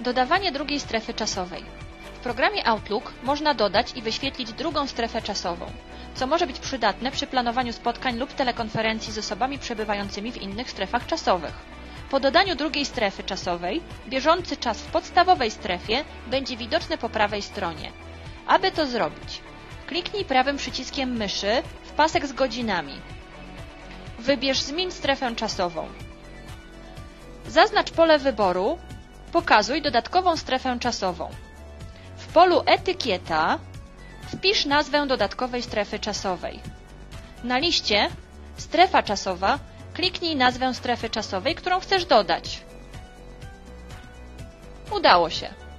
Dodawanie drugiej strefy czasowej. W programie Outlook można dodać i wyświetlić drugą strefę czasową, co może być przydatne przy planowaniu spotkań lub telekonferencji z osobami przebywającymi w innych strefach czasowych. Po dodaniu drugiej strefy czasowej, bieżący czas w podstawowej strefie będzie widoczny po prawej stronie. Aby to zrobić, kliknij prawym przyciskiem myszy w pasek z godzinami. Wybierz Zmień strefę czasową. Zaznacz pole wyboru Pokazuj dodatkową strefę czasową. W polu Etykieta wpisz nazwę dodatkowej strefy czasowej. Na liście Strefa czasowa kliknij nazwę strefy czasowej, którą chcesz dodać. Udało się.